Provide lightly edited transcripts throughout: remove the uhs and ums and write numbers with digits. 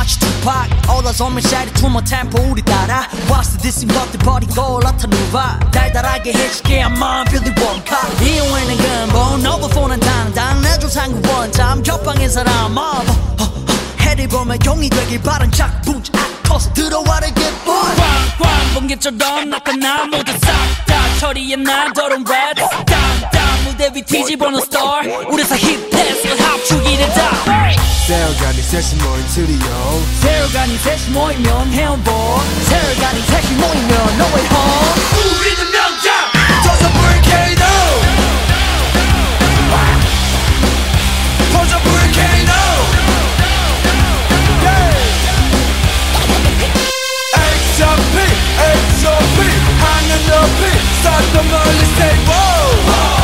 마치 투팍 올라서면 샤리 투머 템포 우리 따라 What's the dissing but the 버리고 나타누바 달달하게 해줄게 I'm on Billy Wonka 이용에는 근본 오버폰은 당당 내줄 상구 원잠 옆방의 사람 해를 보면 용이 되길 바란 작bunch 커서 들어와라 get boy 꽝꽝 번개처럼 나타나 모두 싹다 처리해 난 더러운 랩 땅땅 무대 위 뒤집어놓은 star 우리사 힙했어 합주기를 다 세어가니 셋이 모인 트리오 세어가니 셋이 모이면 해운보 세어가니 셋이 모이면 no way home 우리는 명장 터져 볼케이노 터져 볼케이노 XOP XOP 하늘 높이 쏟아 멀리 stay wow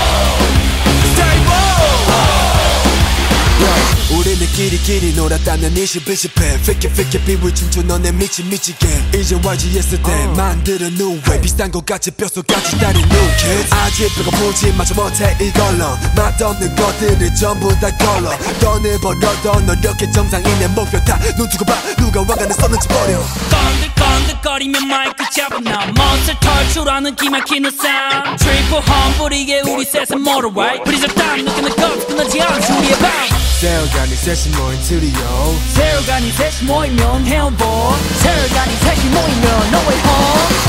우리는 끼리끼리 놀았다면 20-20해 피키 비물 춤춰 너네 미치게 이제 YGS 때 만드는 new way 비슷한 것 같이 뼛속까지 다른 new kids 아직 배고프지 마저 못해 이걸로 맛없는 것들을 전부 다 걸러 돈을 벌어도 노력해 정상인의 목표 다 눈 두고 봐 누가 와가는 썼는지 버려 건들건들거리며 마이크 잡아 나 멋을 털출하는 기막히는 sound 트리플 홈 뿌리게 우리 셋은 모두 right 우리 잡담 느끼는 것 끝나지 않은 우리의 밤 세어가니 셋이 모인 트리오 세어가니 셋이 모이면 해운보 세어가니 셋이 모이면 no way home